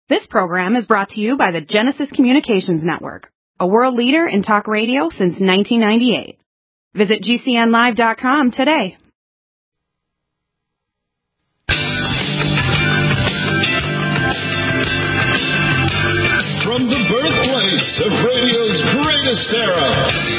This program is brought to you by the Genesis Communications Network, a world leader in talk radio since 1998. Visit GCNlive.com today. From the birthplace of radio's greatest era,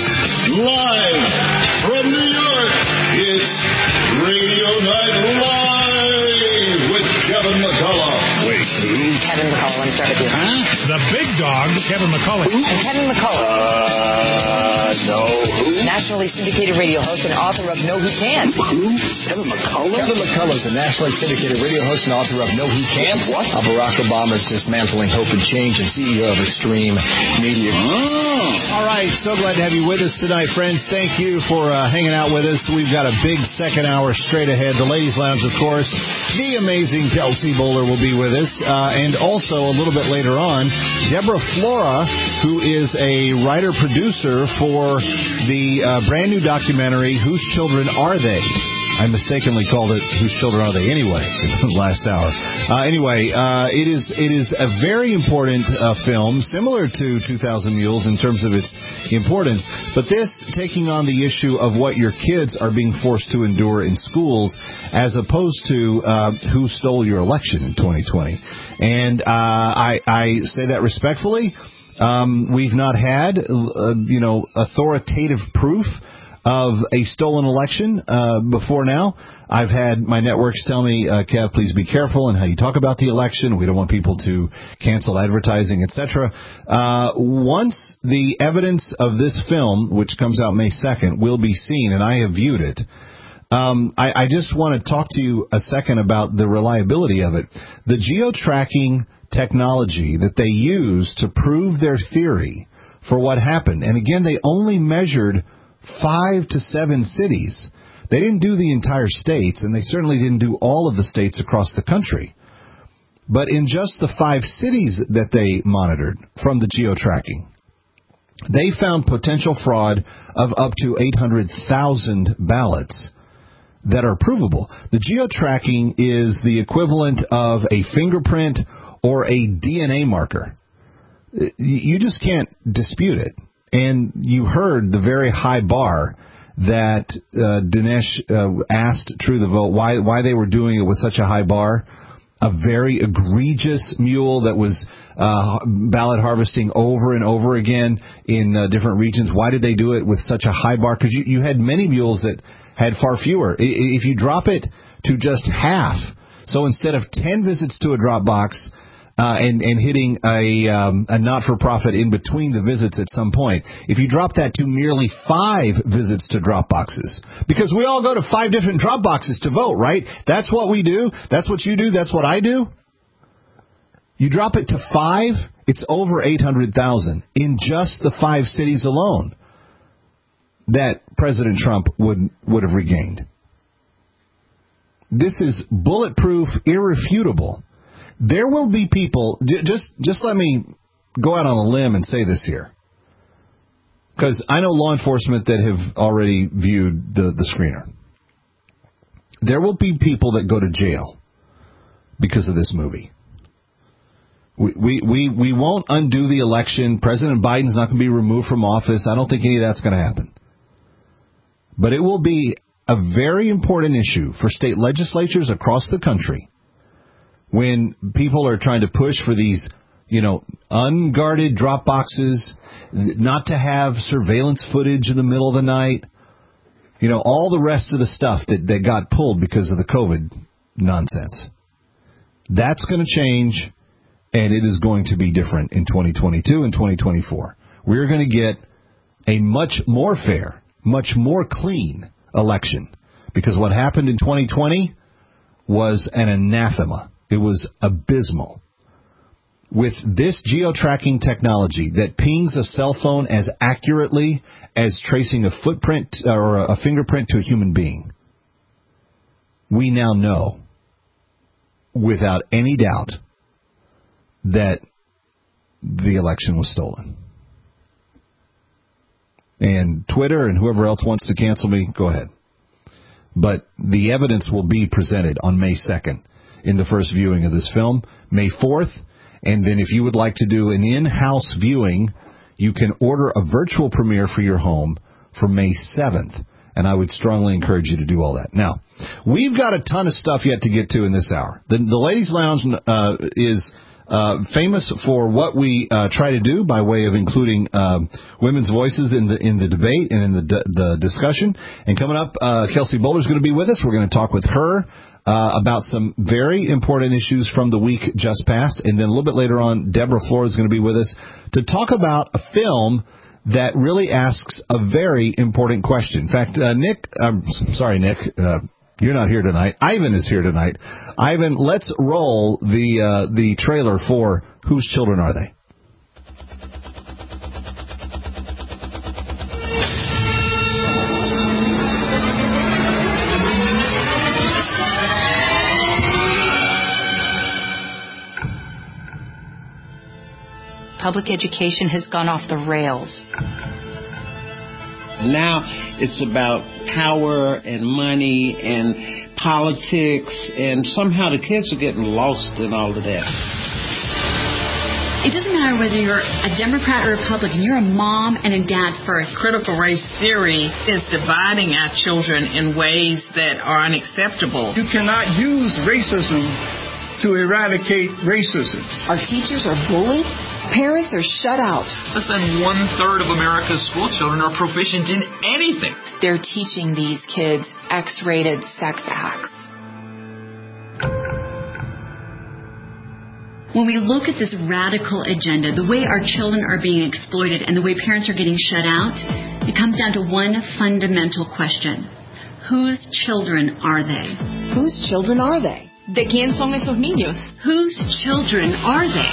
live from New York, it's Radio Night Live with Kevin McCullough. Wait, who? Kevin McCullough, let me start with you. Huh? The big dog, Kevin McCullough. I'm Kevin McCullough. No, who? Nationally syndicated radio host and author of No He Can't. Who? Kevin McCullough? Kevin McCullough is a nationally syndicated radio host and author of No He Can't. What? Barack Obama's dismantling hope and change and CEO of Extreme Media. All right, so glad to have you with us tonight, friends. Thank you for hanging out with us. We've got a big second hour straight ahead. The Ladies Lounge, of course. The amazing Kelsey Bowler will be with us. And also, a little bit later on, Deborah Flora, who is a writer-producer for the brand new documentary, Whose Children Are They? I mistakenly called it Whose Children Are They Anyway last hour. It is a very important film, similar to 2,000 Mules in terms of its importance, but this taking on the issue of what your kids are being forced to endure in schools as opposed to who stole your election in 2020. And I say that respectfully. We've not had, authoritative proof of a stolen election before now. I've had my networks tell me, Kev, please be careful in how you talk about the election. We don't want people to cancel advertising, etc. Once the evidence of this film, which comes out May 2nd, will be seen, and I have viewed it, I just want to talk to you a second about the reliability of it. The geo-tracking technology that they use to prove their theory for what happened, and again, they only measured 5 to 7 cities. They didn't do the entire states, and they certainly didn't do all of the states across the country. But in just the 5 cities that they monitored from the geo-tracking, they found potential fraud of up to 800,000 ballots that are provable. The geo-tracking is the equivalent of a fingerprint or a DNA marker. You just can't dispute it. And you heard the very high bar that Dinesh asked True the Vote why they were doing it with such a high bar. A very egregious mule that was ballot harvesting over and over again in different regions. Why did they do it with such a high bar? Because you had many mules that had far fewer. If you drop it to just half, so instead of 10 visits to a drop box, and hitting a not-for-profit in between the visits at some point. If you drop that to merely 5 visits to drop boxes, because we all go to 5 different drop boxes to vote, right? That's what we do. That's what you do. That's what I do. You drop it to 5, it's over 800,000 in just the 5 cities alone that President Trump would have regained. This is bulletproof, irrefutable. There will be people, just let me go out on a limb and say this here, because I know law enforcement that have already viewed the screener. There will be people that go to jail because of this movie. We won't undo the election. President Biden's not going to be removed from office. I don't think any of that's going to happen. But it will be a very important issue for state legislatures across the country when people are trying to push for these, unguarded drop boxes, not to have surveillance footage in the middle of the night, all the rest of the stuff that got pulled because of the COVID nonsense. That's going to change, and it is going to be different in 2022 and 2024. We're going to get a much more fair, much more clean election, because what happened in 2020 was an anathema. It was abysmal. With this geo-tracking technology that pings a cell phone as accurately as tracing a footprint or a fingerprint to a human being, we now know without any doubt that the election was stolen. And Twitter and whoever else wants to cancel me, go ahead. But the evidence will be presented on May 2nd. In the first viewing of this film, May 4th, And then if you would like to do an in-house viewing, you can order a virtual premiere for your home for May 7th. And I would strongly encourage you to do all that. Now, we've got a ton of stuff yet to get to in this hour. The Ladies Lounge is famous for what we try to do by way of including women's voices in the debate and in the discussion. And coming up, Kelsey Boulder is going to be with us. We're going to talk with her about some very important issues from the week just passed. And then a little bit later on, Deborah Flora is going to be with us to talk about a film that really asks a very important question. In fact, Nick, you're not here tonight. Ivan is here tonight. Ivan, let's roll the trailer for Whose Children Are They? Public education has gone off the rails. Now it's about power and money and politics, and somehow the kids are getting lost in all of that. It doesn't matter whether you're a Democrat or Republican. You're a mom and a dad first. Critical race theory is dividing our children in ways that are unacceptable. You cannot use racism to eradicate racism. Our teachers are bullied. Parents are shut out. Less than 1/3 of America's school children are proficient in anything. They're teaching these kids X-rated sex acts. When we look at this radical agenda, the way our children are being exploited and the way parents are getting shut out, it comes down to one fundamental question. Whose children are they? Whose children are they? ¿De quién son esos niños? Whose children are they?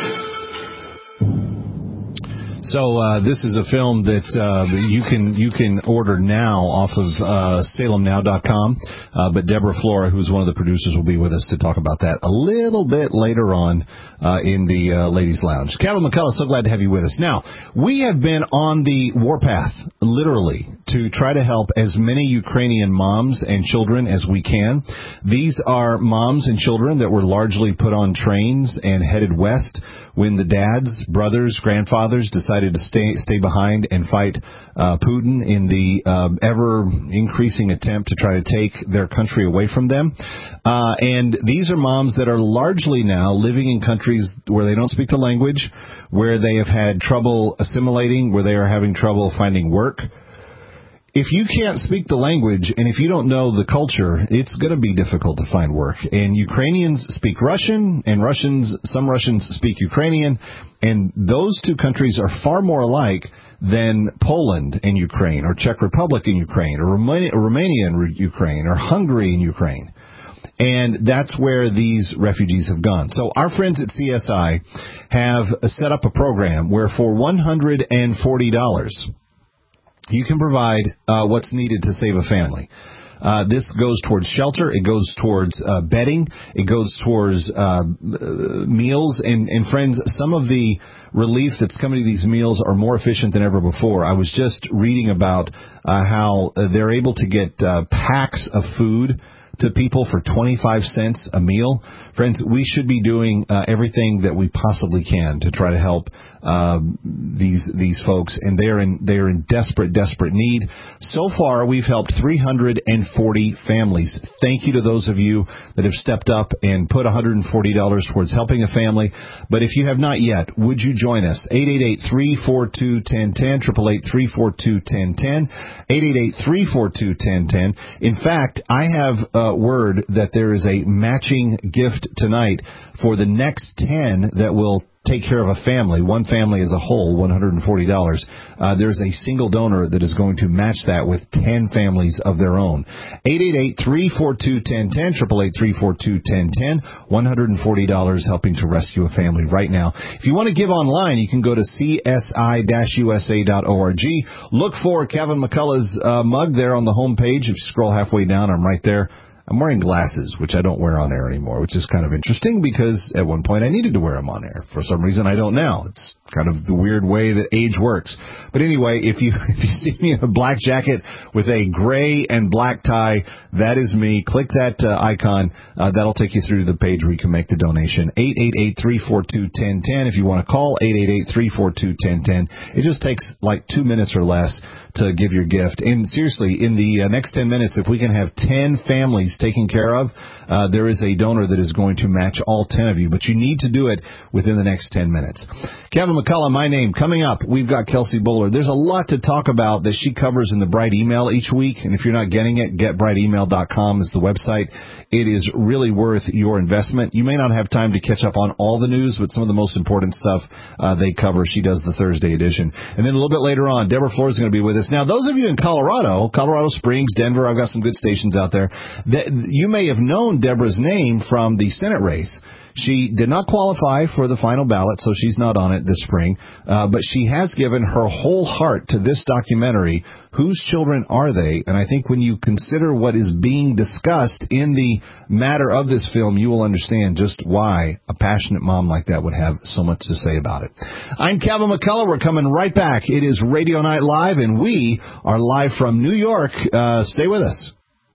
So this is a film that you can order now off of SalemNow.com. But Deborah Flora, who's one of the producers, will be with us to talk about that a little bit later on in the Ladies Lounge. Kevin McCullough, so glad to have you with us. Now, we have been on the warpath, literally, to try to help as many Ukrainian moms and children as we can. These are moms and children that were largely put on trains and headed west when the dads, brothers, grandfathers decided to stay behind and fight Putin in the ever-increasing attempt to try to take their country away from them. And these are moms that are largely now living in countries where they don't speak the language, where they have had trouble assimilating, where they are having trouble finding work. If you can't speak the language and if you don't know the culture, it's going to be difficult to find work. And Ukrainians speak Russian, and some Russians speak Ukrainian, and those two countries are far more alike than Poland and Ukraine, or Czech Republic and Ukraine, or Romania and Ukraine, or Hungary and Ukraine. And that's where these refugees have gone. So our friends at CSI have set up a program where for $140, you can provide what's needed to save a family. This goes towards shelter. It goes towards bedding. It goes towards meals. And friends, some of the relief that's coming to these meals are more efficient than ever before. I was just reading about how they're able to get packs of food to people for 25 cents a meal. Friends, we should be doing everything that we possibly can to try to help these folks, and they're in desperate need. So far, we've helped 340 families. Thank you to those of you that have stepped up and put $140 towards helping a family. But if you have not yet, would you join us? 888-342-1010, 888-342-1010, 888-342-1010. In fact, I have word that there is a matching gift tonight for the next 10 that will take care of a family, one family as a whole, $140. There's a single donor that is going to match that with 10 families of their own. 888-342-1010, 888-342-1010, $140 helping to rescue a family right now. If you want to give online, you can go to csi-usa.org. Look for Kevin McCullough's mug there on the home page. If you scroll halfway down, I'm right there. I'm wearing glasses, which I don't wear on air anymore, which is kind of interesting because at one point I needed to wear them on air. For some reason, I don't now. It's kind of the weird way that age works. But anyway, if you see me in a black jacket with a gray and black tie, that is me. Click that icon. That'll take you through to the page where you can make the donation. 888-342-1010. If you want to call, 888-342-1010. It just takes like 2 minutes or less to give your gift. And seriously, in the next 10 minutes, if we can have 10 families taken care of, there is a donor that is going to match all 10 of you. But you need to do it within the next 10 minutes. Kevin McCullough, my name. Coming up, we've got Kelsey Buller. There's a lot to talk about that she covers in the Bright Email each week. And if you're not getting it, getbrightemail.com is the website. It is really worth your investment. You may not have time to catch up on all the news, but some of the most important stuff they cover. She does the Thursday edition. And then a little bit later on, Deborah Flores is going to be with us. Now, those of you in Colorado Springs, Denver, I've got some good stations out there, you may have known Deborah's name from the Senate race. She did not qualify for the final ballot, so she's not on it this spring, but she has given her whole heart to this documentary, Whose Children Are They? And I think when you consider what is being discussed in the matter of this film, you will understand just why a passionate mom like that would have so much to say about it. I'm Kevin McCullough. We're coming right back. It is Radio Night Live, and we are live from New York. Stay with us.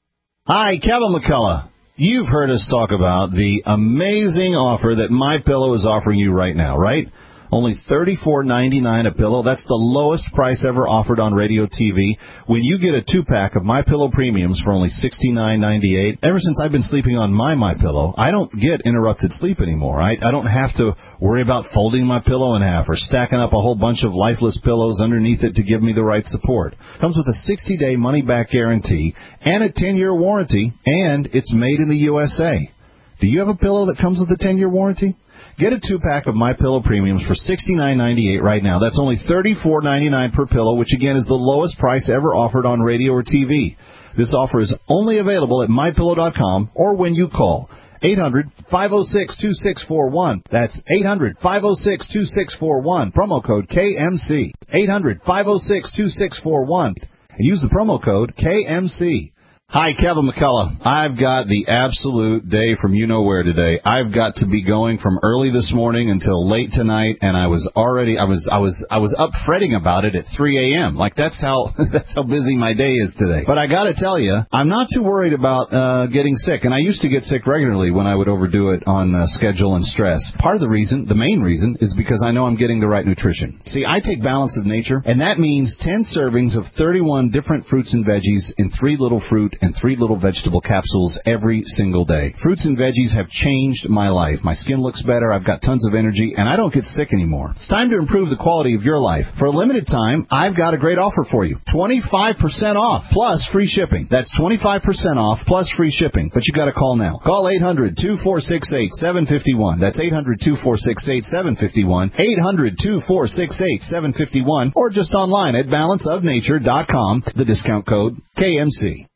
Hi, Kevin McCullough. You've heard us talk about the amazing offer that MyPillow is offering you right now, right? Only $34.99 a pillow. That's the lowest price ever offered on radio TV. When you get a 2-pack of MyPillow Premiums for only $69.98, ever since I've been sleeping on my MyPillow, I don't get interrupted sleep anymore. I don't have to worry about folding my pillow in half or stacking up a whole bunch of lifeless pillows underneath it to give me the right support. Comes with a 60-day money-back guarantee and a 10-year warranty, and it's made in the USA. Do you have a pillow that comes with a 10-year warranty? Get a 2-pack of MyPillow Premiums for $69.98 right now. That's only $34.99 per pillow, which again is the lowest price ever offered on radio or TV. This offer is only available at MyPillow.com or when you call 800-506-2641. That's 800-506-2641. Promo code KMC. 800-506-2641. And use the promo code KMC. Hi, Kevin McCullough. I've got the absolute day from you-know-where today. I've got to be going from early this morning until late tonight, and I was up fretting about it at 3 a.m. Like that's how busy my day is today. But I got to tell you, I'm not too worried about getting sick, and I used to get sick regularly when I would overdo it on schedule and stress. Part of the reason, the main reason, is because I know I'm getting the right nutrition. See, I take Balance of Nature, and that means 10 servings of 31 different fruits and veggies in 3 little fruit and 3 little vegetable capsules every single day. Fruits and veggies have changed my life. My skin looks better, I've got tons of energy, and I don't get sick anymore. It's time to improve the quality of your life. For a limited time, I've got a great offer for you. 25% off plus free shipping. That's 25% off plus free shipping. But you got to call now. Call 800-2468-751. That's 800-2468-751. 800-2468-751. Or just online at balanceofnature.com. The discount code KMC.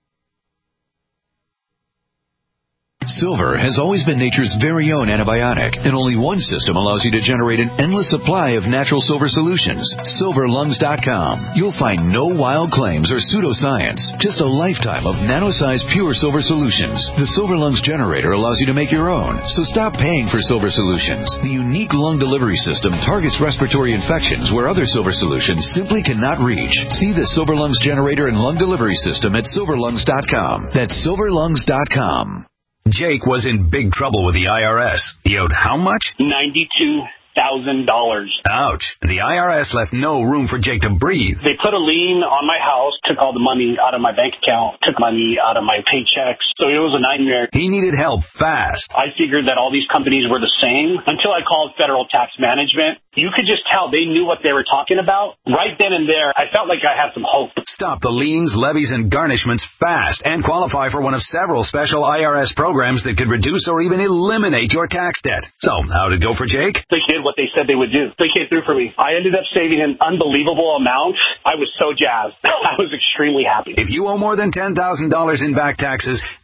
Silver has always been nature's very own antibiotic, and only one system allows you to generate an endless supply of natural silver solutions. SilverLungs.com. You'll find no wild claims or pseudoscience, just a lifetime of nano-sized pure silver solutions. The Silver Lungs generator allows you to make your own, so stop paying for silver solutions. The unique lung delivery system targets respiratory infections where other silver solutions simply cannot reach. See the Silver Lungs generator and lung delivery system at SilverLungs.com. That's SilverLungs.com. Jake was in big trouble with the IRS. He owed how much? $92,000. Ouch. The IRS left no room for Jake to breathe. They put a lien on my house, took all the money out of my bank account, took money out of my paychecks. So it was a nightmare. He needed help fast. I figured that all these companies were the same until I called Federal Tax Management. You could just tell they knew what they were talking about. Right then and there, I felt like I had some hope. Stop the liens, levies, and garnishments fast and qualify for one of several special IRS programs that could reduce or even eliminate your tax debt. So, how did it go for Jake? They did what they said they would do. They came through for me. I ended up saving an unbelievable amount. I was so jazzed. I was extremely happy. If you owe more than $10,000 in back taxes,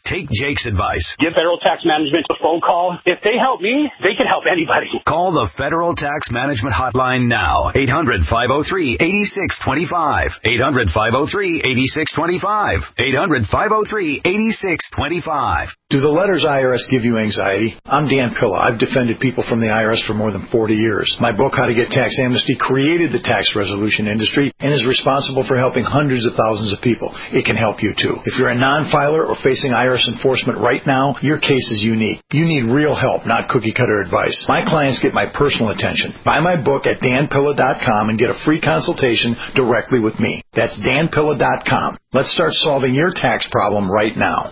Take Jake's advice. Give Federal Tax Management a phone call. If they help me, they can help anybody. Call the Federal Tax Management Hotline now. 800-503-8625. 800-503-8625. 800-503-8625. Do the letters IRS give you anxiety? I'm Dan Pilla. I've defended people from the IRS for more than 40 years. My book, How to Get Tax Amnesty, created the tax resolution industry and is responsible for helping hundreds of thousands of people. It can help you too. If you're a non-filer or facing IRS enforcement right now, your case is unique. You need real help, not cookie-cutter advice. My clients get my personal attention. Buy my book at danpilla.com and get a free consultation directly with me. That's danpilla.com. Let's start solving your tax problem right now.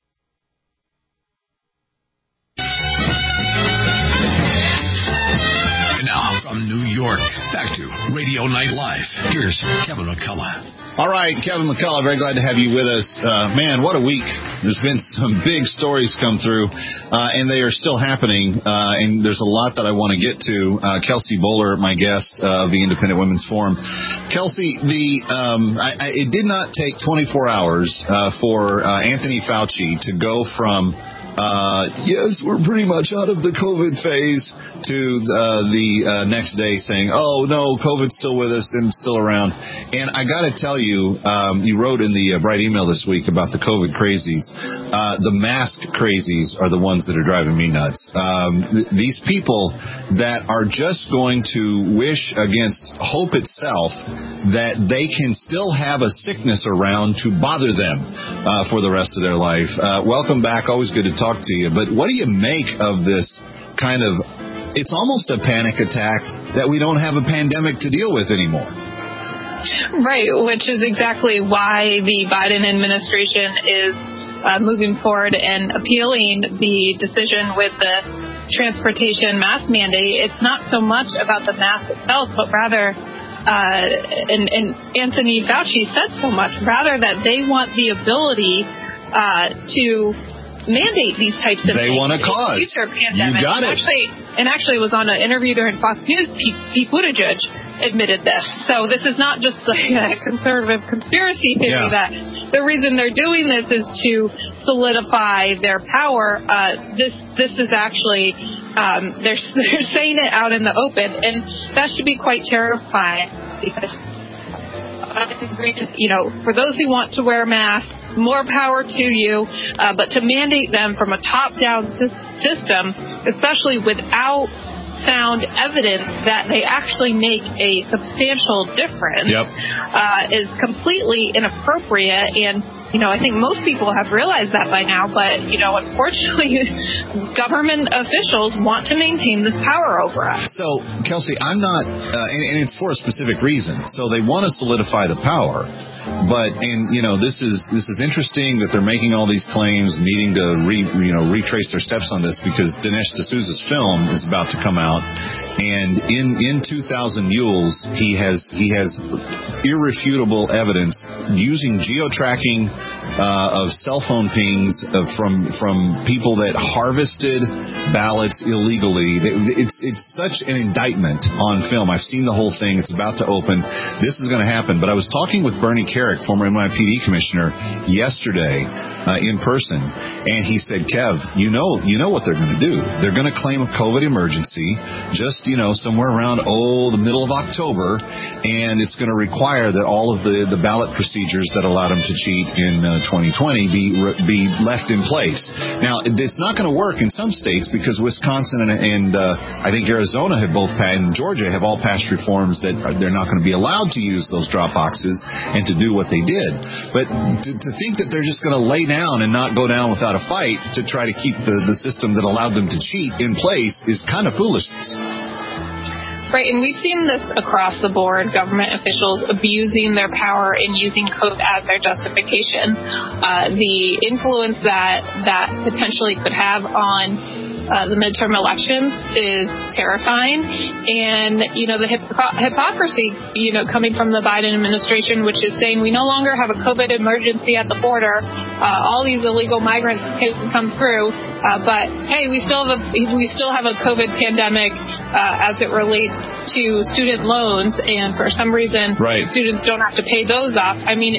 Now, from New York, back to Radio Night Live. Here's Kevin McCullough. All right, Kevin McCullough, very glad to have you with us. Man, what a week. There's been some big stories come through, and they are still happening, and there's a lot that I want to get to. Kelsey Bolar, my guest of the Independent Women's Forum. Kelsey, it did not take 24 hours for Anthony Fauci to go from yes, we're pretty much out of the COVID phase, to the next day saying, oh, no, COVID's still with us and still around. And I got to tell you, you wrote in the Bright email this week about the COVID crazies. The mask crazies are the ones that are driving me nuts. These people that are just going to wish against hope itself that they can still have a sickness around to bother them for the rest of their life. Welcome back. Always good to talk to you. But what do you make of this kind of, it's almost a panic attack that we don't have a pandemic to deal with anymore? Right, which is exactly why the Biden administration is moving forward and appealing the decision with the transportation mask mandate. It's not so much about the mask itself, but rather, and Anthony Fauci said so much, rather that they want the ability to mandate these types of things. They want a cause. Future pandemic. You got it. Actually was on an interview during Fox News. Pete Buttigieg admitted this. So this is not just like a conservative conspiracy theory that the reason they're doing this is to solidify their power. This is actually they're saying it out in the open, and that should be quite terrifying because for those who want to wear masks, more power to you, but to mandate them from a top-down system, especially without sound evidence that they actually make a substantial difference, is completely inappropriate. And I think most people have realized that by now, but, unfortunately, government officials want to maintain this power over us. So, Kelsey, I'm not, and it's for a specific reason. So they want to solidify the power. But, this is interesting that they're making all these claims, needing to retrace their steps on this because Dinesh D'Souza's film is about to come out. And in 2000 Mules, he has irrefutable evidence using geo-tracking of cell phone pings from people that harvested ballots illegally. It's such an indictment on film. I've seen the whole thing. It's about to open. This is going to happen. But I was talking with Bernie Carrick, former NYPD commissioner, yesterday in person, and he said, Kev, you know what they're going to do. They're going to claim a COVID emergency just, somewhere around, the middle of October, and it's going to require that all of the ballot procedures that allowed them to cheat in 2020 be left in place. Now, it's not going to work in some states because Wisconsin and I think Arizona have both passed, and Georgia have all passed reforms that they're not going to be allowed to use those drop boxes and to do what they did. But to think that they're just going to lay down and not go down without a fight to try to keep the system that allowed them to cheat in place is kind of foolishness. Right, and we've seen this across the board, government officials abusing their power and using COVID as their justification. The influence that potentially could have on the midterm elections is terrifying. And, the hypocrisy, coming from the Biden administration, which is saying we no longer have a COVID emergency at the border. All these illegal migrants can come through. But, hey, we still have a COVID pandemic as it relates to student loans. And for some reason, students don't have to pay those off. I mean,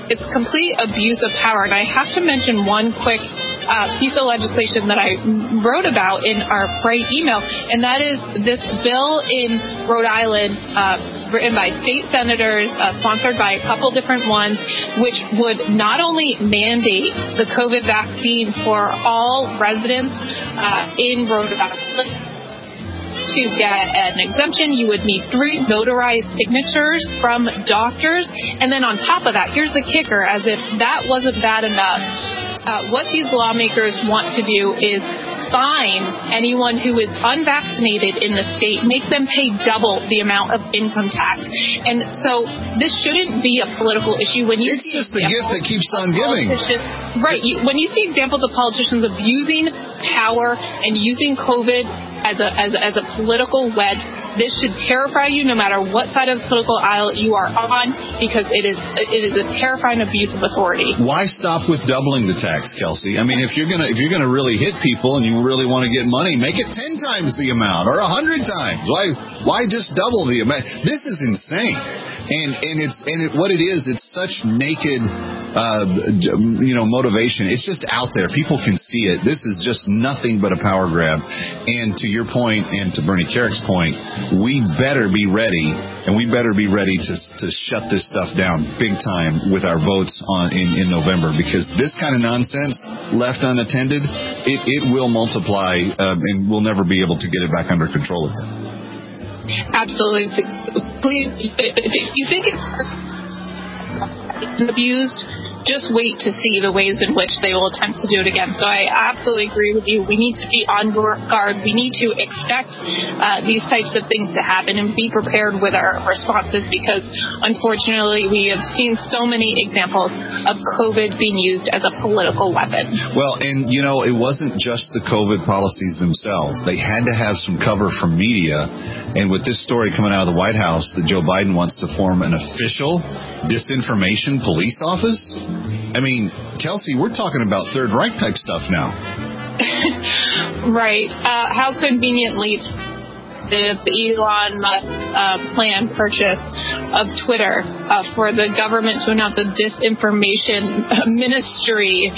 it's complete abuse of power. And I have to mention one quick piece of legislation that I wrote about in our Bright email, and that is this bill in Rhode Island written by state senators, sponsored by a couple different ones, which would not only mandate the COVID vaccine for all residents in Rhode Island. To get an exemption, you would need 3 notarized signatures from doctors. And then on top of that, here's the kicker, as if that wasn't bad enough. What these lawmakers want to do is fine anyone who is unvaccinated in the state, make them pay double the amount of income tax. And so this shouldn't be a political issue. When you it's just the gift that keeps on giving. Right. When you see examples of politicians abusing power and using COVID as a political wedge, this should terrify you no matter what side of the political aisle you are on, because it is a terrifying abuse of authority. Why stop with doubling the tax, Kelsey? I mean, if you're gonna really hit people and you really want to get money, make it 10 times the amount or 100 times. Why just double the amount? This is insane. And what it is, it's such naked, motivation. It's just out there. People can see it. This is just nothing but a power grab. And to your point, and to Bernie Kerrick's point, we better be ready, and we better be ready to shut this stuff down big time with our votes in November, because this kind of nonsense left unattended, it will multiply, and we'll never be able to get it back under control again. Absolutely. Please, if you think it's abused, just wait to see the ways in which they will attempt to do it again. So I absolutely agree with you. We need to be on guard. We need to expect these types of things to happen and be prepared with our responses, because unfortunately we have seen so many examples of COVID being used as a political weapon. Well, and it wasn't just the COVID policies themselves. They had to have some cover from media. And with this story coming out of the White House that Joe Biden wants to form an official disinformation police office, I mean, Kelsey, we're talking about Third Reich type stuff now. Right. How conveniently the Elon Musk planned purchase of Twitter for the government to announce a disinformation ministry.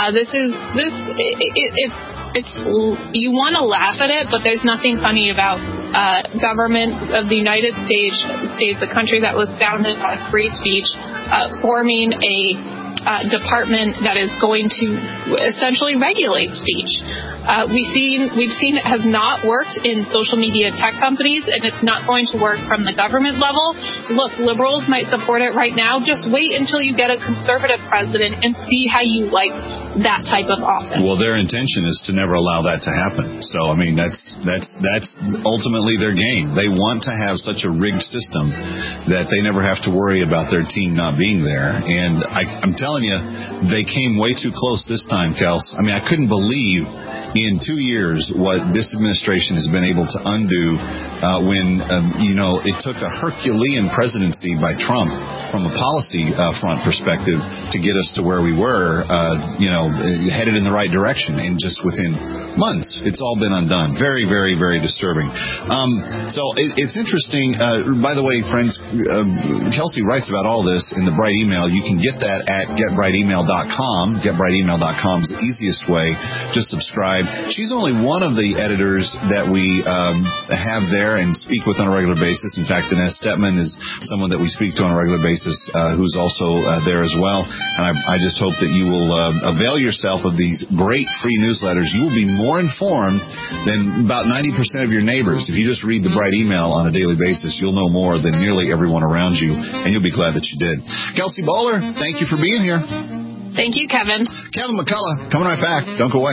It's you want to laugh at it, but there's nothing funny about government of the United States, a country that was founded on free speech, forming a department that is going to essentially regulate speech. We've seen it has not worked in social media tech companies, and it's not going to work from the government level. Look, liberals might support it right now. Just wait until you get a conservative president and see how you like that type of office. Well, their intention is to never allow that to happen. So, I mean, that's ultimately their game. They want to have such a rigged system that they never have to worry about their team not being there. And I'm telling you, they came way too close this time, Kels. I mean, I couldn't believe in 2 years what this administration has been able to undo when it took a Herculean presidency by Trump from a policy front perspective to get us to where we were, headed in the right direction. And just within months, it's all been undone. Very, very, very disturbing. So it's interesting. By the way, friends, Kelsey writes about all this in the Bright email. You can get that at getbrightemail.com. Getbrightemail.com is the easiest way. Just subscribe. She's only one of the editors that we have there and speak with on a regular basis. In fact, Inez Stepman is someone that we speak to on a regular basis, who's also there as well. And I just hope that you will avail yourself of these great free newsletters. You will be more informed than about 90% of your neighbors. If you just read the Bright email on a daily basis, you'll know more than nearly everyone around you, and you'll be glad that you did. Kelsey Bolar, thank you for being here. Thank you, Kevin. Kevin McCullough, coming right back. Don't go away.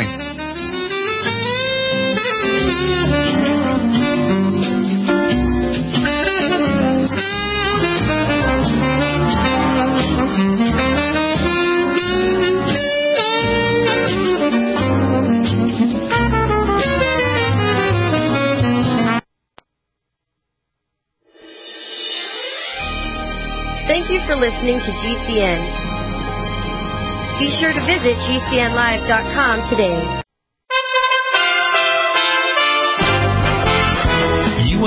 Thank you for listening to GCN. Be sure to visit GCNlive.com today.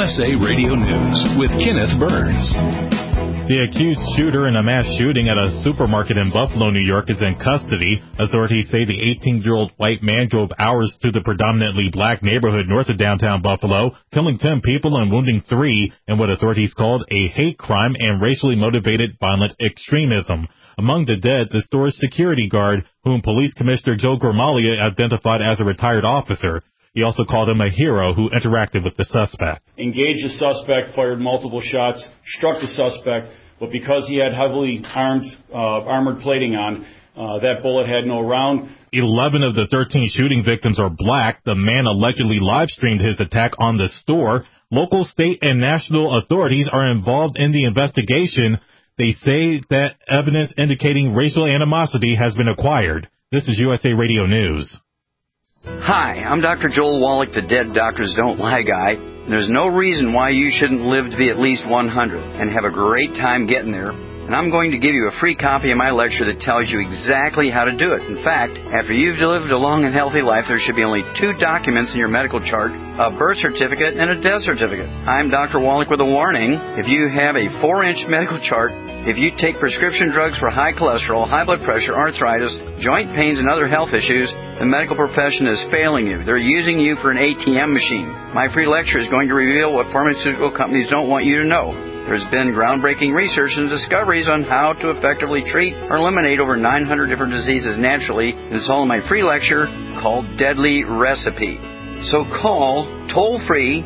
USA Radio News with Kenneth Burns. The accused shooter in a mass shooting at a supermarket in Buffalo, New York, is in custody. Authorities say the 18-year-old white man drove hours through the predominantly black neighborhood north of downtown Buffalo, killing 10 people and wounding 3 in what authorities called a hate crime and racially motivated violent extremism. Among the dead, the store's security guard, whom Police Commissioner Joe Gramaglia identified as a retired officer. He also called him a hero who interacted with the suspect. Engaged the suspect, fired multiple shots, struck the suspect, but because he had heavily armored plating on, that bullet had no round. 11 of the 13 shooting victims are black. The man allegedly live-streamed his attack on the store. Local, state, and national authorities are involved in the investigation. They say that evidence indicating racial animosity has been acquired. This is USA Radio News. Hi, I'm Dr. Joel Wallach, the Dead Doctors Don't Lie guy. There's no reason why you shouldn't live to be at least 100 and have a great time getting there. And I'm going to give you a free copy of my lecture that tells you exactly how to do it. In fact, after you've lived a long and healthy life, there should be only 2 documents in your medical chart, a birth certificate and a death certificate. I'm Dr. Wallach with a warning. If you have a 4-inch medical chart, if you take prescription drugs for high cholesterol, high blood pressure, arthritis, joint pains, and other health issues, the medical profession is failing you. They're using you for an ATM machine. My free lecture is going to reveal what pharmaceutical companies don't want you to know. There's been groundbreaking research and discoveries on how to effectively treat or eliminate over 900 different diseases naturally. It's all in my free lecture called Deadly Recipe. So call toll-free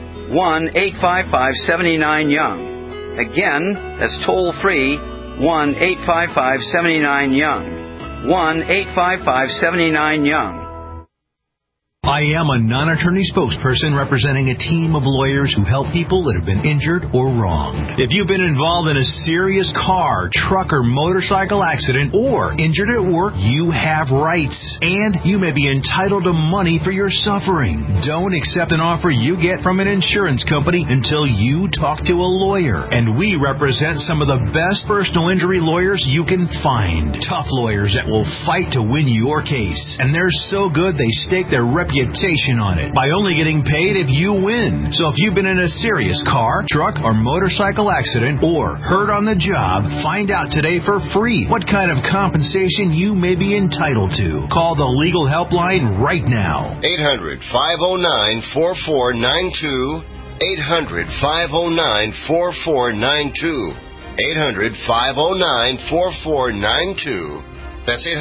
1-855-79-YOUNG. Again, that's toll-free 1-855-79-YOUNG. 1-855-79-YOUNG. I am a non-attorney spokesperson representing a team of lawyers who help people that have been injured or wronged. If you've been involved in a serious car, truck, or motorcycle accident or injured at work, you have rights, and you may be entitled to money for your suffering. Don't accept an offer you get from an insurance company until you talk to a lawyer. And we represent some of the best personal injury lawyers you can find. Tough lawyers that will fight to win your case. And they're so good they stake their reputation on it by only getting paid if you win. So if you've been in a serious car, truck, or motorcycle accident or hurt on the job, find out today for free what kind of compensation you may be entitled to. Call the legal helpline right now. 800-509-4492. 800-509-4492. 800-509-4492. That's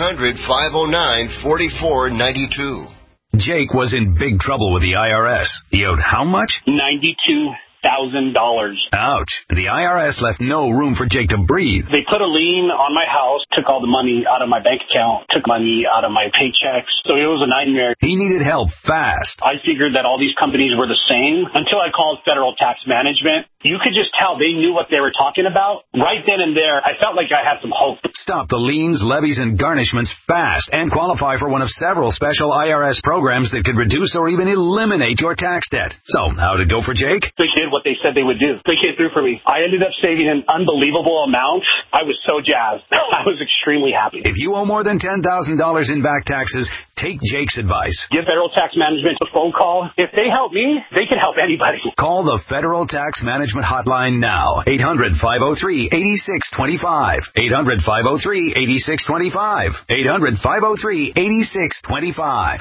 800-509-4492. Jake was in big trouble with the IRS. He owed how much? $92,000. Ouch. The IRS left no room for Jake to breathe. They put a lien on my house, took all the money out of my bank account, took money out of my paychecks. So it was a nightmare. He needed help fast. I figured that all these companies were the same until I called Federal Tax Management. You could just tell they knew what they were talking about. Right then and there, I felt like I had some hope. Stop the liens, levies, and garnishments fast and qualify for one of several special IRS programs that could reduce or even eliminate your tax debt. So, how did it go for Jake? They did what they said they would do. They came through for me. I ended up saving an unbelievable amount. I was so jazzed. I was extremely happy. If you owe more than $10,000 in back taxes, take Jake's advice. Give Federal Tax Management a phone call. If they help me, they can help anybody. Call the Federal Tax Management hotline now. 800-503-8625. 800-503-8625. 800-503-8625.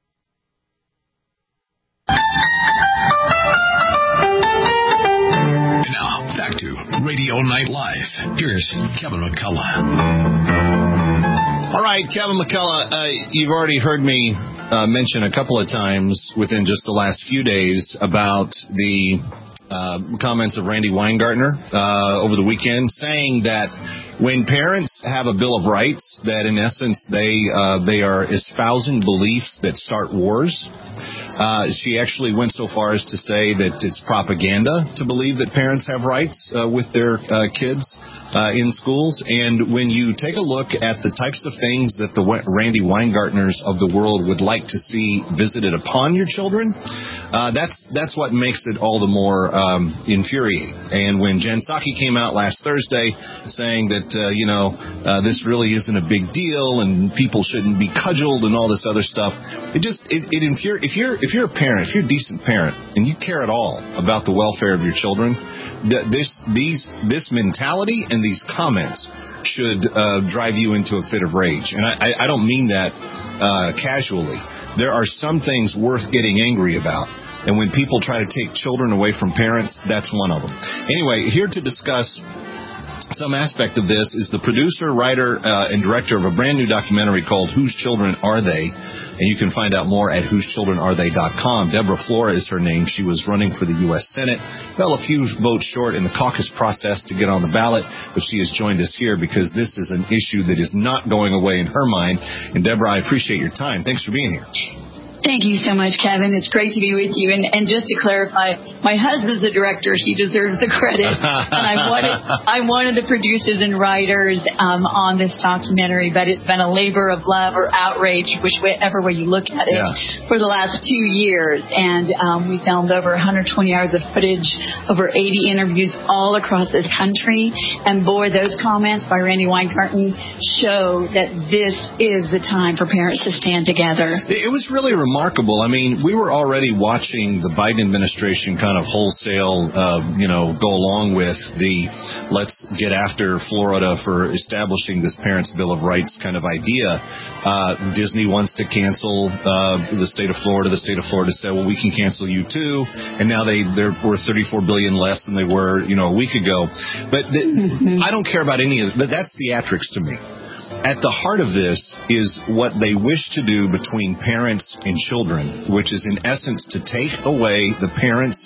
Now, back to Radio Night Live. Here's Kevin McCullough. All right, Kevin McCullough, you've already heard me mention a couple of times within just the last few days about the comments of Randy Weingartner over the weekend, saying that when parents have a Bill of Rights, that in essence they are espousing beliefs that start wars. She actually went so far as to say that it's propaganda to believe that parents have rights with their kids. in schools. And when you take a look at the types of things that the Randy Weingartners of the world would like to see visited upon your children, that's what makes it all the more infuriating. And when Jen Psaki came out last Thursday saying that, this really isn't a big deal and people shouldn't be cudgeled and all this other stuff, if you're a parent, if you're a decent parent and you care at all about the welfare of your children, this mentality and these comments should drive you into a fit of rage. And I don't mean that casually. There are some things worth getting angry about. And when people try to take children away from parents, that's one of them. Anyway, here to discuss some aspect of this is the producer, writer, and director of a brand new documentary called Whose Children Are They? And you can find out more at whosechildrenarethey.com. Deborah Flora is her name. She was running for the U.S. Senate. Fell a few votes short in the caucus process to get on the ballot, but she has joined us here because this is an issue that is not going away in her mind. And Deborah, I appreciate your time. Thanks for being here. Thank you so much, Kevin. It's great to be with you. And just to clarify, my husband's the director. He deserves the credit. And I'm one of the producers and writers on this documentary, but it's been a labor of love or outrage, whichever way you look at it, for the last 2 years. And we filmed over 120 hours of footage, over 80 interviews all across this country. And boy, those comments by Randy Weingarten show that this is the time for parents to stand together. It was really remarkable. I mean, we were already watching the Biden administration kind of wholesale, go along with the let's get after Florida for establishing this Parents' Bill of Rights kind of idea. Disney wants to cancel the state of Florida. The state of Florida said, well, we can cancel you too. And now they're worth $34 billion less than they were, a week ago. But I don't care about any of that. That's theatrics to me. At the heart of this is what they wish to do between parents and children, which is in essence to take away the parents'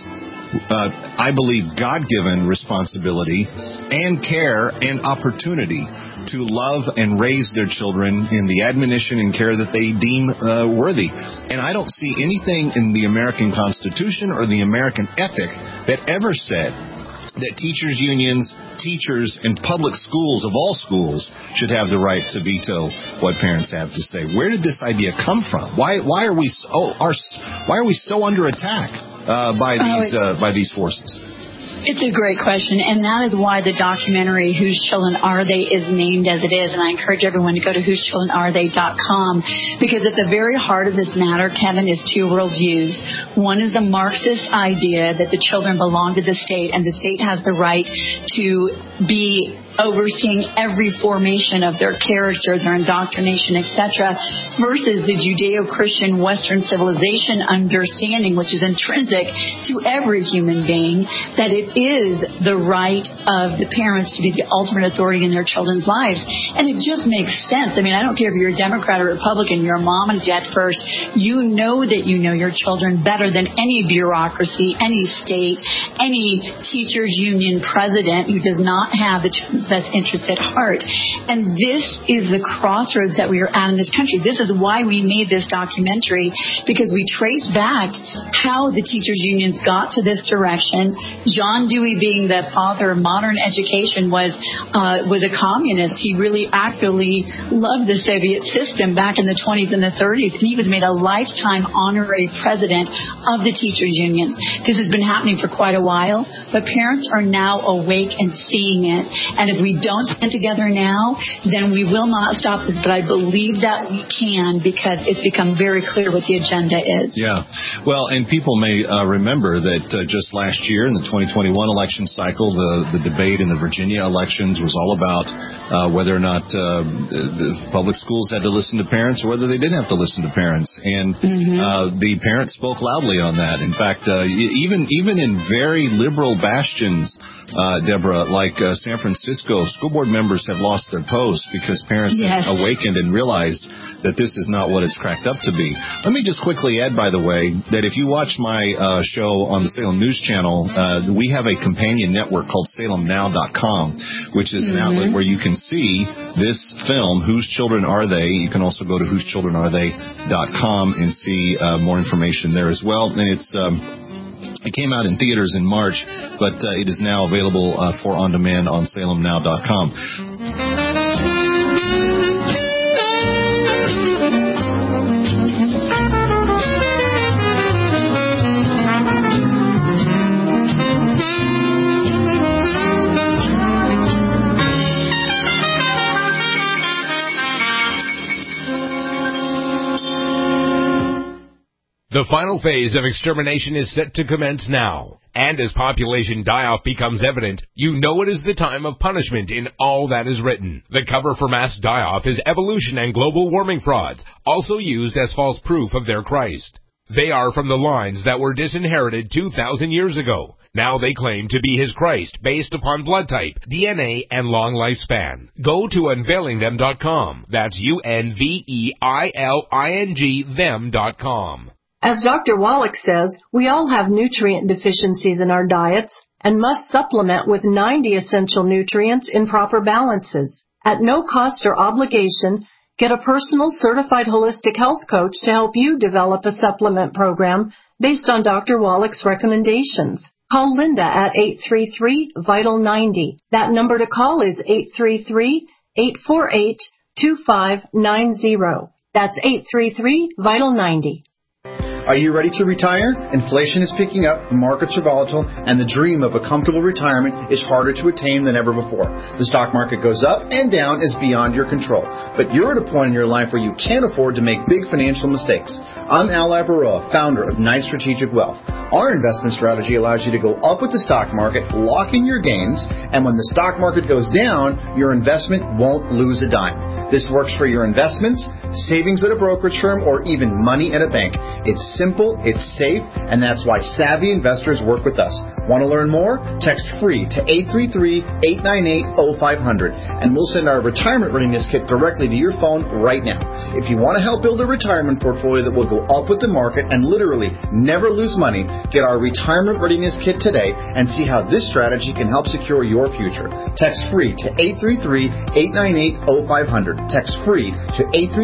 I believe God-given responsibility and care and opportunity to love and raise their children in the admonition and care that they deem worthy. And I don't see anything in the American Constitution or the American ethic that ever said that teachers' unions, teachers, and public schools of all schools should have the right to veto what parents have to say. Where did this idea come from? Why are we so under attack by these forces? It's a great question, and that is why the documentary Whose Children Are They is named as it is, and I encourage everyone to go to whosechildrenarethey.com, because at the very heart of this matter, Kevin, is two worldviews. One is a Marxist idea that the children belong to the state, and the state has the right to be overseeing every formation of their character, their indoctrination, etc., versus the Judeo-Christian Western civilization understanding, which is intrinsic to every human being, that it is the right of the parents to be the ultimate authority in their children's lives. And it just makes sense. I mean, I don't care if you're a Democrat or Republican, you're a mom and dad first. You know that you know your children better than any bureaucracy, any state, any teachers union president who does not have the children's best interest at heart. And this is the crossroads that we are at in this country. This is why we made this documentary, because we traced back how the teachers unions got to this direction. John Dewey, being the father of modern education, was a communist. He really actively loved the Soviet system back in the 20s and the 30s, and he was made a lifetime honorary president of the teachers unions. This has been happening for quite a while, but parents are now awake and seeing it. And if we don't stand together now, then we will not stop this. But I believe that we can, because it's become very clear what the agenda is. Yeah. Well, and people may remember that just last year in the 2021 election cycle, the debate in the Virginia elections was all about whether or not public schools had to listen to parents or whether they didn't have to listen to parents. And the parents spoke loudly on that. In fact, even in very liberal bastions, Deborah, like San Francisco, school board members have lost their posts because parents have awakened and realized that this is not what it's cracked up to be. Let me just quickly add, by the way, that if you watch my show on the Salem News Channel, we have a companion network called SalemNow.com, which is an outlet where you can see this film, Whose Children Are They? You can also go to whosechildrenarethey.com and see more information there as well. And It came out in theaters in March, but it is now available for on-demand on SalemNow.com. The final phase of extermination is set to commence now. And as population die-off becomes evident, you know it is the time of punishment in all that is written. The cover for mass die-off is evolution and global warming frauds, also used as false proof of their Christ. They are from the lines that were disinherited 2,000 years ago. Now they claim to be his Christ based upon blood type, DNA, and long lifespan. Go to unveilingthem.com. That's UNVEILING them.com. As Dr. Wallach says, we all have nutrient deficiencies in our diets and must supplement with 90 essential nutrients in proper balances. At no cost or obligation, get a personal certified holistic health coach to help you develop a supplement program based on Dr. Wallach's recommendations. Call Linda at 833-VITAL-90. That number to call is 833-848-2590. That's 833-VITAL-90. Are you ready to retire? Inflation is picking up, markets are volatile, and the dream of a comfortable retirement is harder to attain than ever before. The stock market goes up and down is beyond your control. But you're at a point in your life where you can't afford to make big financial mistakes. I'm Al Labaroa, founder of Knight Strategic Wealth. Our investment strategy allows you to go up with the stock market, lock in your gains, and when the stock market goes down, your investment won't lose a dime. This works for your investments, savings at a brokerage firm, or even money at a bank. It's simple, it's safe, and that's why savvy investors work with us. Want to learn more? Text FREE to 833-898-0500, and we'll send our retirement readiness kit directly to your phone right now. If you want to help build a retirement portfolio that will go up with the market and literally never lose money, get our retirement readiness kit today and see how this strategy can help secure your future. Text FREE to 833-898-0500. Text FREE to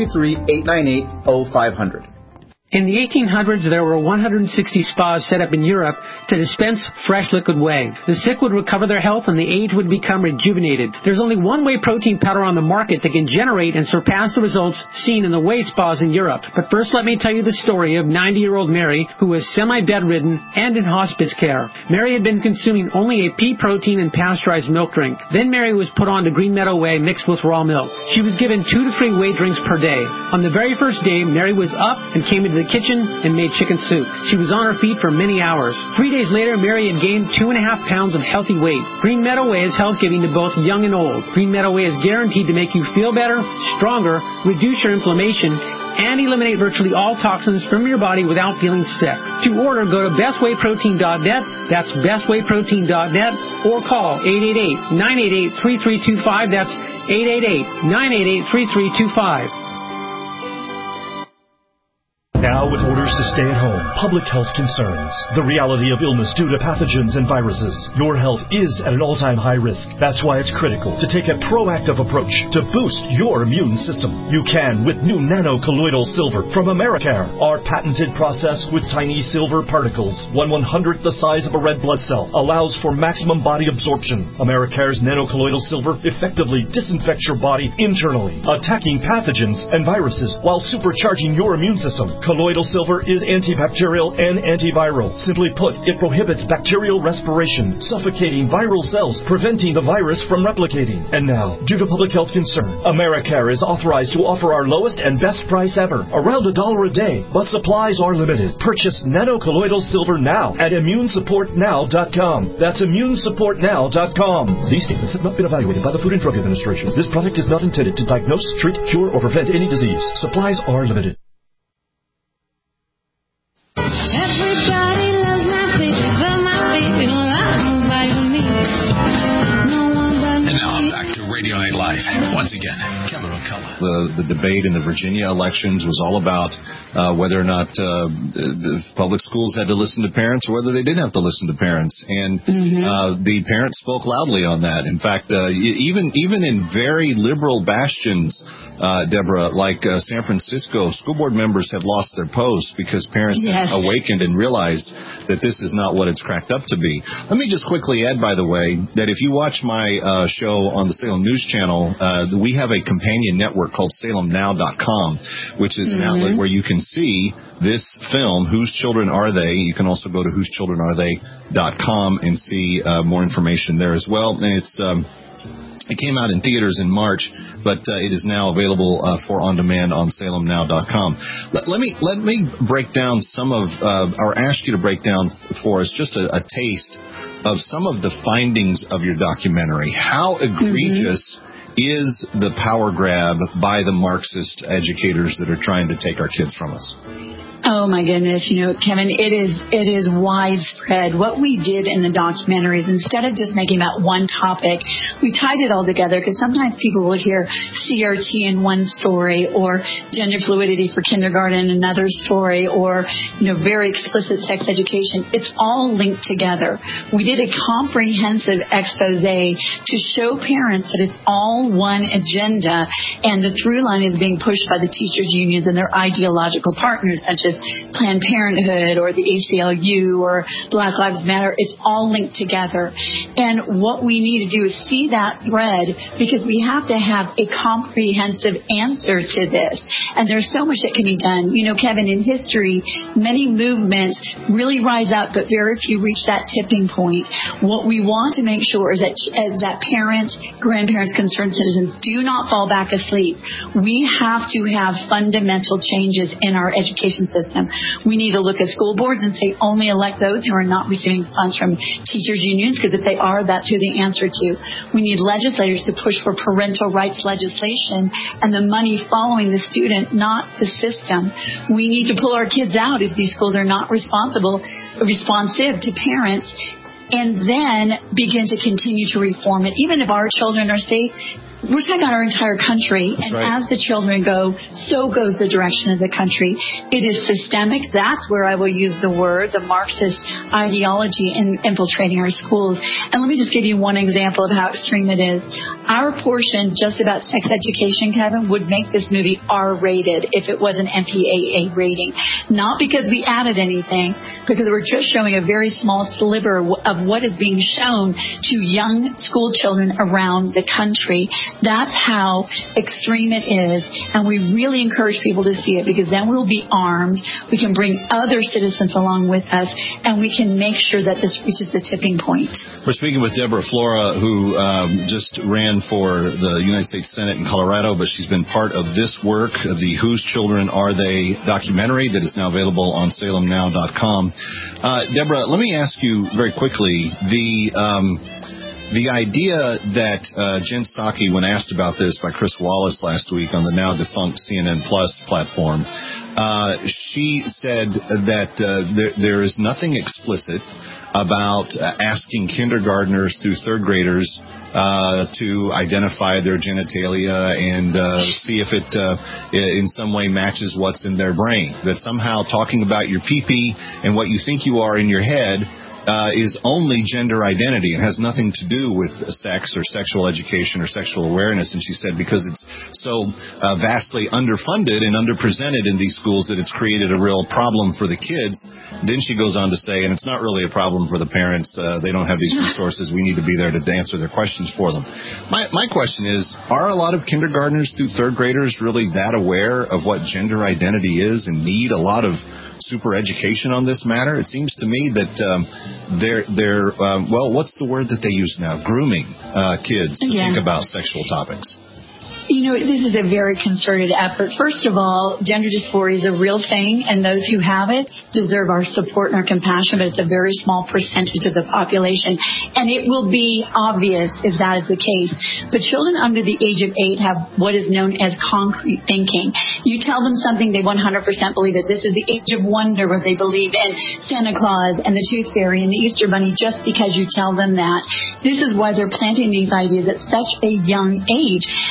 833-898-0500. In the 1800s, there were 160 spas set up in Europe to dispense fresh liquid whey. The sick would recover their health and the aged would become rejuvenated. There's only one whey protein powder on the market that can generate and surpass the results seen in the whey spas in Europe. But first, let me tell you the story of 90-year-old Mary, who was semi-bedridden and in hospice care. Mary had been consuming only a pea protein and pasteurized milk drink. Then Mary was put on to Green Meadow Whey mixed with raw milk. She was given 2 to 3 whey drinks per day. On the very first day, Mary was up and came into the kitchen and made chicken soup. She was on her feet for many hours. 3 days later, Mary had gained 2.5 pounds of healthy weight. Green Meadow Whey is health-giving to both young and old. Green Meadow Whey is guaranteed to make you feel better, stronger, reduce your inflammation, and eliminate virtually all toxins from your body without feeling sick. To order, go to bestwayprotein.net. That's bestwayprotein.net, or call 888-988-3325. That's 888-988-3325. Now with orders to stay at home, public health concerns, the reality of illness due to pathogens and viruses, your health is at an all-time high risk. That's why it's critical to take a proactive approach to boost your immune system. You can with new nano-colloidal silver from Americare. Our patented process with tiny silver particles, 1/100th the size of a red blood cell, allows for maximum body absorption. Americare's nano-colloidal silver effectively disinfects your body internally, attacking pathogens and viruses while supercharging your immune system. Colloidal silver is antibacterial and antiviral. Simply put, it prohibits bacterial respiration, suffocating viral cells, preventing the virus from replicating. And now, due to public health concern, Americare is authorized to offer our lowest and best price ever, around $1 a day, but supplies are limited. Purchase nano-colloidal silver now at immunesupportnow.com. That's immunesupportnow.com. These statements have not been evaluated by the Food and Drug Administration. This product is not intended to diagnose, treat, cure, or prevent any disease. Supplies are limited. Everybody loves my baby, but my baby don't like me. And now back to Radio Night Live. Once again, Kevin McCullough. The debate in the Virginia elections was all about whether or not public schools had to listen to parents or whether they didn't have to listen to parents. And the parents spoke loudly on that. In fact, even in very liberal bastions Deborah, like San Francisco, school board members have lost their posts because parents have awakened and realized that this is not what it's cracked up to be. Let me just quickly add, by the way, that if you watch my show on the Salem News Channel, we have a companion network called SalemNow.com, which is an outlet where you can see this film, Whose Children Are They? You can also go to whosechildrenarethey.com and see more information there as well. And it came out in theaters in March, but it is now available for on demand on SalemNow.com. Let me break down some of, or ask you to break down for us just a taste of some of the findings of your documentary. How egregious is the power grab by the Marxist educators that are trying to take our kids from us? Oh my goodness, Kevin, it is widespread. What we did in the documentary is instead of just making about one topic, we tied it all together, because sometimes people will hear CRT in one story, or gender fluidity for kindergarten in another story, or very explicit sex education. It's all linked together. We did a comprehensive expose to show parents that it's all one agenda, and the through line is being pushed by the teachers' unions and their ideological partners, such as Planned Parenthood or the ACLU or Black Lives Matter. It's all linked together. And what we need to do is see that thread, because we have to have a comprehensive answer to this. And there's so much that can be done. Kevin, in history, many movements really rise up, but very few reach that tipping point. What we want to make sure is that parents, grandparents, concerned citizens do not fall back asleep. We have to have fundamental changes in our education system. We need to look at school boards and say only elect those who are not receiving funds from teachers' unions, because if they are, that's who the answer to. We need legislators to push for parental rights legislation and the money following the student, not the system. We need to pull our kids out if these schools are not responsive to parents, and then begin to continue to reform it. Even if our children are safe, we're talking about our entire country, and as the children go, so goes the direction of the country. It is systemic. That's where I will use the word, the Marxist ideology in infiltrating our schools. And let me just give you one example of how extreme it is. Our portion just about sex education, Kevin, would make this movie R-rated if it was an MPAA rating. Not because we added anything, because we're just showing a very small sliver of what is being shown to young school children around the country. That's how extreme it is, and we really encourage people to see it, because then we'll be armed. We can bring other citizens along with us, and we can make sure that this reaches the tipping point. We're speaking with Deborah Flora, who just ran for the United States Senate in Colorado, but she's been part of this work, the Whose Children Are They documentary that is now available on SalemNow.com. Deborah, let me ask you very quickly, the idea that Jen Psaki, when asked about this by Chris Wallace last week on the now defunct CNN Plus platform, she said that there is nothing explicit about asking kindergartners through third graders to identify their genitalia and see if it in some way matches what's in their brain. That somehow talking about your pee-pee and what you think you are in your head is only gender identity and has nothing to do with sex or sexual education or sexual awareness. And she said because it's so vastly underfunded and underpresented in these schools that it's created a real problem for the kids. Then she goes on to say, and it's not really a problem for the parents. They don't have these resources. We need to be there to answer their questions for them. My question is, are a lot of kindergartners through third graders really that aware of what gender identity is and need a lot of super education on this matter? It seems to me that they're what's the word that they use now? Grooming kids to think about sexual topics. This is a very concerted effort. First of all, gender dysphoria is a real thing, and those who have it deserve our support and our compassion, but it's a very small percentage of the population. And it will be obvious if that is the case. But children under the age of 8 have what is known as concrete thinking. You tell them something, they 100% believe it. This is the age of wonder, where they believe in Santa Claus and the Tooth Fairy and the Easter Bunny just because you tell them that. This is why they're planting these ideas at such a young age. At this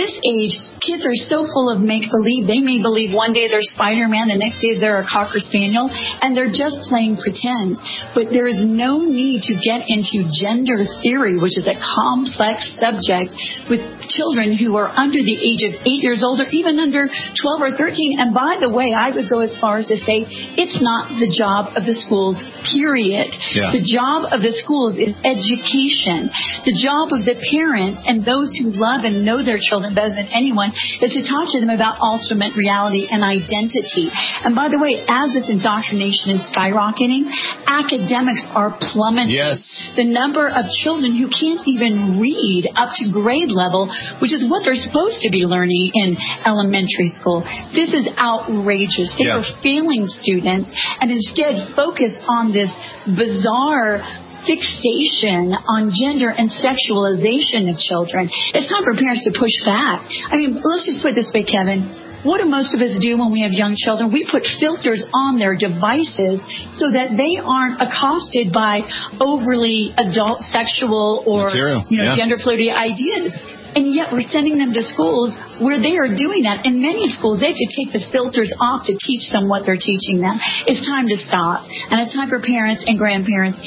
this age, kids are so full of make-believe. They may believe one day they're Spider-Man, the next day they're a Cocker Spaniel, and they're just playing pretend. But there is no need to get into gender theory, which is a complex subject with children who are under the age of 8 years old or even under 12 or 13. And by the way, I would go as far as to say it's not the job of the schools, period. Yeah. The job of the schools is education. The job of the parents and those who love and know their children better than anyone is to talk to them about ultimate reality and identity. And by the way, as this indoctrination is skyrocketing, academics are plummeting. Yes. The number of children who can't even read up to grade level, which is what they're supposed to be learning in elementary school. This is outrageous. They are failing students and instead focus on this bizarre fixation on gender and sexualization of children. It's time for parents to push back. I mean, let's just put it this way, Kevin. What do most of us do when we have young children? We put filters on their devices so that they aren't accosted by overly adult sexual or gender fluid ideas. And yet we're sending them to schools where they are doing that. In many schools, they have to take the filters off to teach them what they're teaching them. It's time to stop. And it's time for parents and grandparents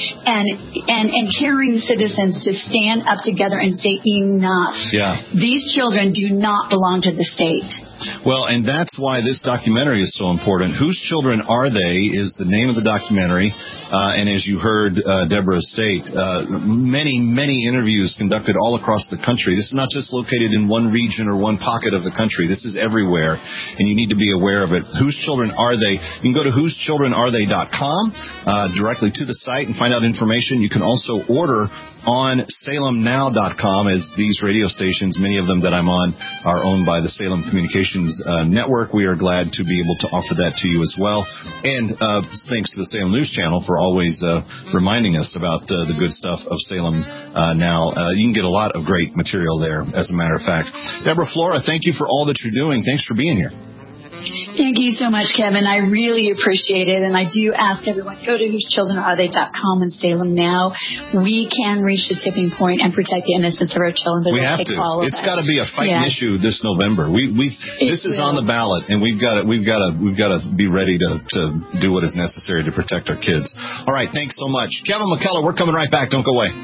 and caring citizens to stand up together and say enough. Yeah. These children do not belong to the state. Well, and that's why this documentary is so important. Whose Children Are They is the name of the documentary. And as you heard Deborah state, many, many interviews conducted all across the country. This is not just located in one region or one pocket of the country. This is everywhere, and you need to be aware of it. Whose Children Are They? You can go to whosechildrenarethey.com directly to the site and find out information. You can also order on salemnow.com, as these radio stations, many of them that I'm on, are owned by the Salem Communications Network. We are glad to be able to offer that to you as well. And thanks to the Salem News Channel for always reminding us about the good stuff of Salem Now. You can get a lot of great material there, as a matter of fact. Deborah Flora, thank you for all that you're doing. Thanks for being here. Thank you so much, Kevin. I really appreciate it. And I do ask everyone, go to whosechildrenarethey.com and Salem Now. We can reach the tipping point and protect the innocence of our children. But we have to. It's got to be a fighting issue this November. This is on the ballot, and we've got to be ready to do what is necessary to protect our kids. All right, thanks so much, Kevin McCullough. We're coming right back. Don't go away.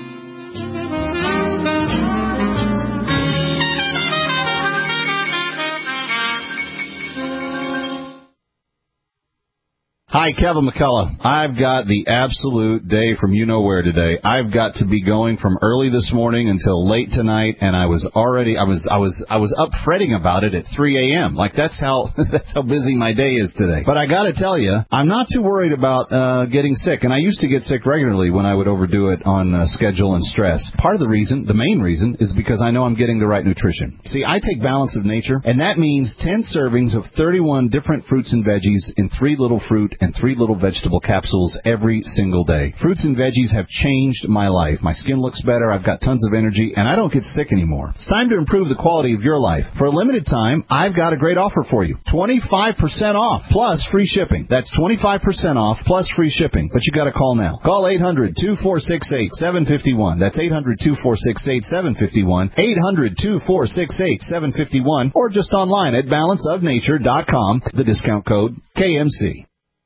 Hi, Kevin McCullough. I've got the absolute day from you-know-where today. I've got to be going from early this morning until late tonight, and I was up fretting about it at 3 a.m. Like that's how busy my day is today. But I got to tell you, I'm not too worried about getting sick, and I used to get sick regularly when I would overdo it on schedule and stress. Part of the reason, the main reason, is because I know I'm getting the right nutrition. See, I take Balance of Nature, and that means 10 servings of 31 different fruits and veggies in 3 little fruit and 3 little vegetable capsules every single day. Fruits and veggies have changed my life. My skin looks better, I've got tons of energy, and I don't get sick anymore. It's time to improve the quality of your life. For a limited time, I've got a great offer for you. 25% off plus free shipping. That's 25% off plus free shipping. But you got to call now. Call 800-2468-751. That's 800-2468-751. 800-2468-751. Or just online at balanceofnature.com. The discount code KMC.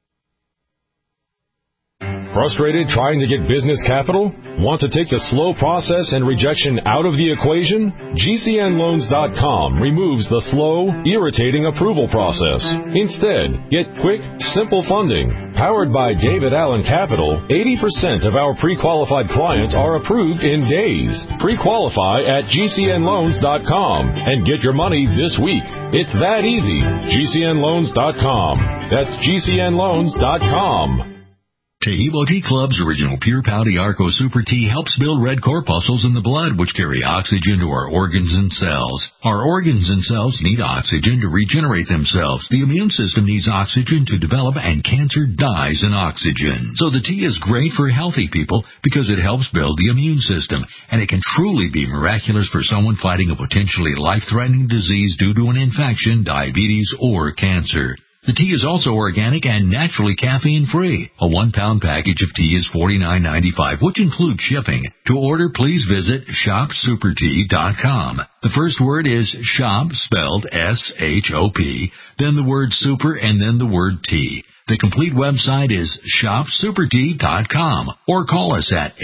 Frustrated trying to get business capital? Want to take the slow process and rejection out of the equation? GCNloans.com removes the slow, irritating approval process. Instead, get quick, simple funding. Powered by David Allen Capital, 80% of our pre-qualified clients are approved in days. Pre-qualify at GCNloans.com and get your money this week. It's that easy. GCNloans.com. That's GCNloans.com. Tehebo Tea Club's original Pure Pouty Arco Super Tea helps build red corpuscles in the blood, which carry oxygen to our organs and cells. Our organs and cells need oxygen to regenerate themselves. The immune system needs oxygen to develop, and cancer dies in oxygen. So the tea is great for healthy people because it helps build the immune system, and it can truly be miraculous for someone fighting a potentially life-threatening disease due to an infection, diabetes, or cancer. The tea is also organic and naturally caffeine-free. A 1-pound package of tea is $49.95, which includes shipping. To order, please visit shopsupertea.com. The first word is shop, spelled S-H-O-P, then the word super, and then the word tea. The complete website is shopsupertea.com, or call us at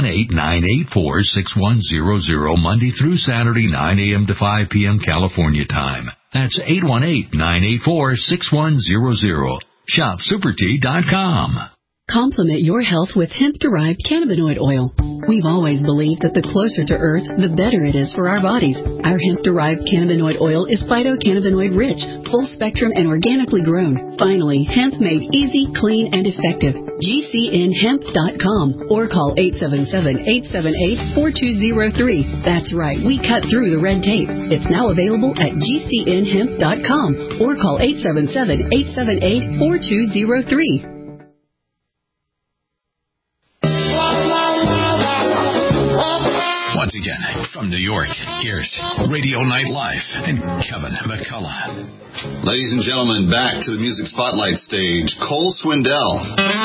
818-984-6100 Monday through Saturday, 9 a.m. to 5 p.m. California time. That's 818-984-6100. ShopSuperTea.com. Complement your health with hemp-derived cannabinoid oil. We've always believed that the closer to Earth, the better it is for our bodies. Our hemp-derived cannabinoid oil is phytocannabinoid-rich, full-spectrum, and organically grown. Finally, hemp made easy, clean, and effective. GCNhemp.com or call 877-878-4203. That's right, we cut through the red tape. It's now available at GCNhemp.com or call 877-878-4203. Once again, from New York, here's Radio Night Live and Kevin McCullough. Ladies and gentlemen, back to the Music Spotlight stage, Cole Swindell.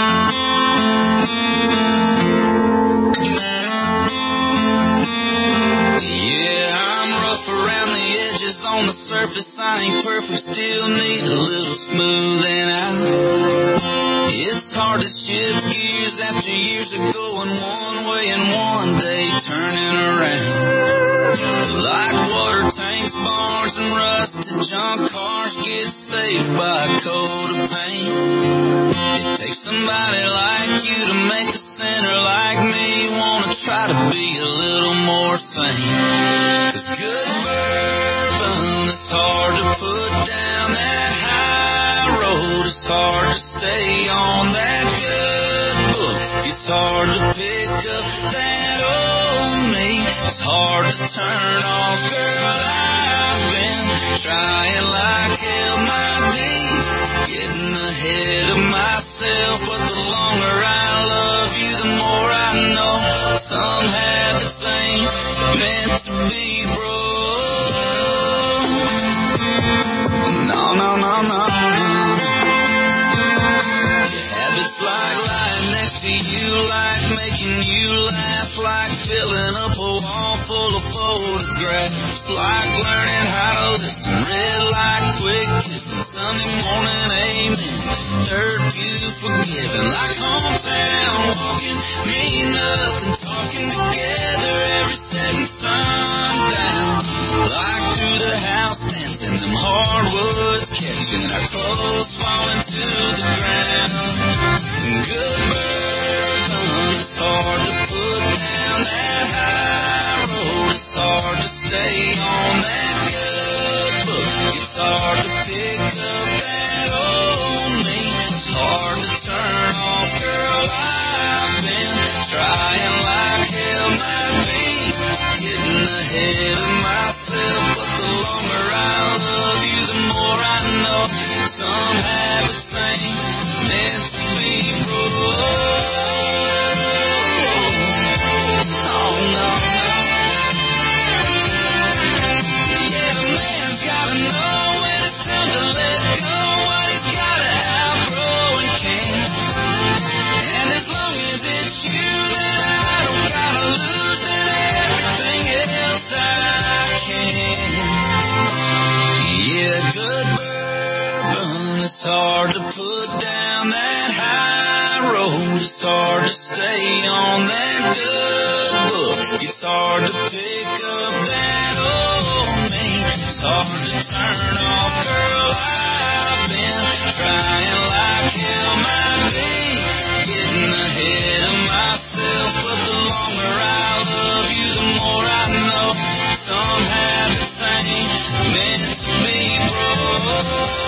Yeah, I'm rough around the edges, on the surface I ain't perfect, still need a little smoothing out. It's hard to shift gears after years of going one way and one day turning around. Like water tanks, barns, and rusted junk cars get saved by a coat of paint. It takes somebody like you to make a sinner like me want to try to be a little more sane. 'Cause good bourbon is hard to put down that high road. It's hard to stay on that good book. It's hard to pick up that old me. It's hard to turn off, girl. I've been trying like hell, might be getting ahead of myself. But the longer I love you, the more I know some habits ain't meant to be broke. No, no, no, no. Like lying next to you, like making you laugh, like filling up a wall full of photographs, like learning how to listen, red light quick, kissing Sunday morning, amen, disturb you, forgiving, like hometown walking, mean nothing, talking together every setting sun down, like through the house dancing, them hardwoods catching, our clothes falling to the ground. Good bourbon, it's hard to put down that high road. It's hard to stay on that good book. It's hard to pick up that old me. It's hard to turn off, girl. I've been trying like hell, might be getting ahead of myself. But the longer I love you, the more I know some habits ain't meant to be broke. Oh no, yeah, the man's gotta know when it's time to let go, what he's gotta outgrow and can't. And as long as it's you, then I don't gotta lose in everything else I can. Yeah, good bourbon, it's hard to put down that high road. It's hard to stay on that good book. It's hard to pick up that old me. It's hard to turn off, girl. I've been trying like hell, might be getting ahead of myself. But the longer I love you, the more I know some habits ain't meant to be broke.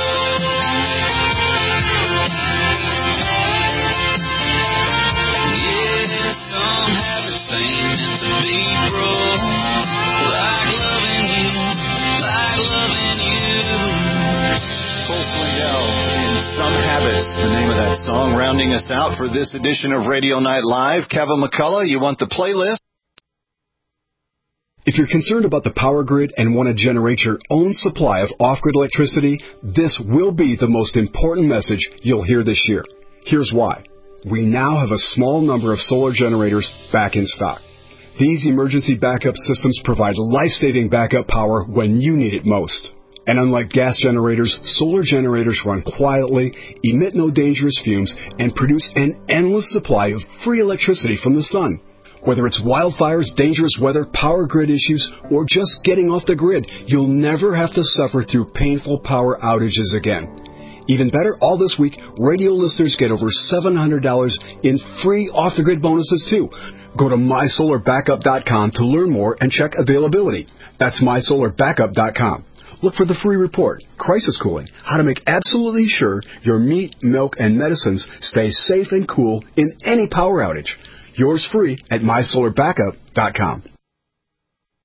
The name of that song, rounding us out for this edition of Radio Night Live. Kevin McCullough, you want the playlist? If you're concerned about the power grid and want to generate your own supply of off-grid electricity, this will be the most important message you'll hear this year. Here's why. We now have a small number of solar generators back in stock. These emergency backup systems provide life-saving backup power when you need it most. And unlike gas generators, solar generators run quietly, emit no dangerous fumes, and produce an endless supply of free electricity from the sun. Whether it's wildfires, dangerous weather, power grid issues, or just getting off the grid, you'll never have to suffer through painful power outages again. Even better, all this week, radio listeners get over $700 in free off-the-grid bonuses, too. Go to mysolarbackup.com to learn more and check availability. That's mysolarbackup.com. Look for the free report, Crisis Cooling, how to make absolutely sure your meat, milk, and medicines stay safe and cool in any power outage. Yours free at mysolarbackup.com.